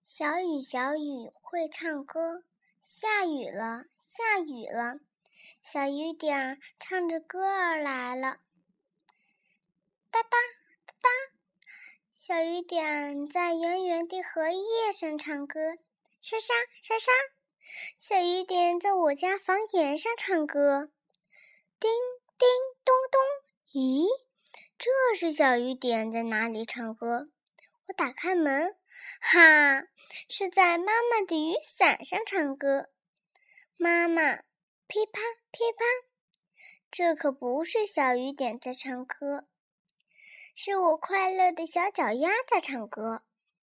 小雨小雨会唱歌，下雨了下雨了，小雨点儿唱着歌儿来了。哒哒哒哒，小雨点在圆圆的荷叶上唱歌。沙沙沙沙，小雨点在我家房檐上唱歌。叮叮咚咚，咦，这是小雨点在哪里唱歌？我打开门，哈，是在妈妈的雨伞上唱歌。妈妈，噼啪噼啪，这可不是小雨点在唱歌，是我快乐的小脚丫在唱歌。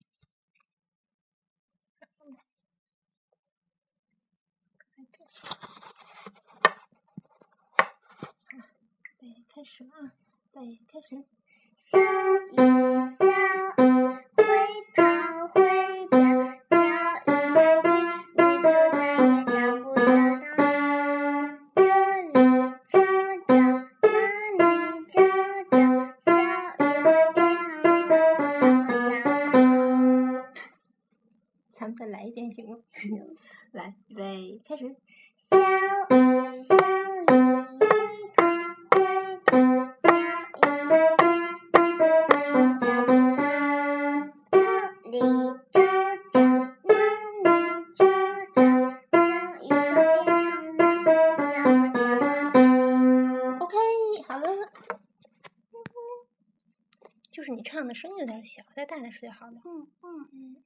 开始啊！对，开始。 小雨小雨会跑会跳，脚一沾地，你就再也找不到它。这里找找，那里找找，小雨会变成了小花小草。 咱们再来一遍行吗？行，来，预备，开始。 小雨小雨会跑会跳，脚一沾地，你就再也找不到。这里找找，那里找找，小雨会变成了小花小草。 OK， 好了。就是你唱的声音有点小，再大点说就好了。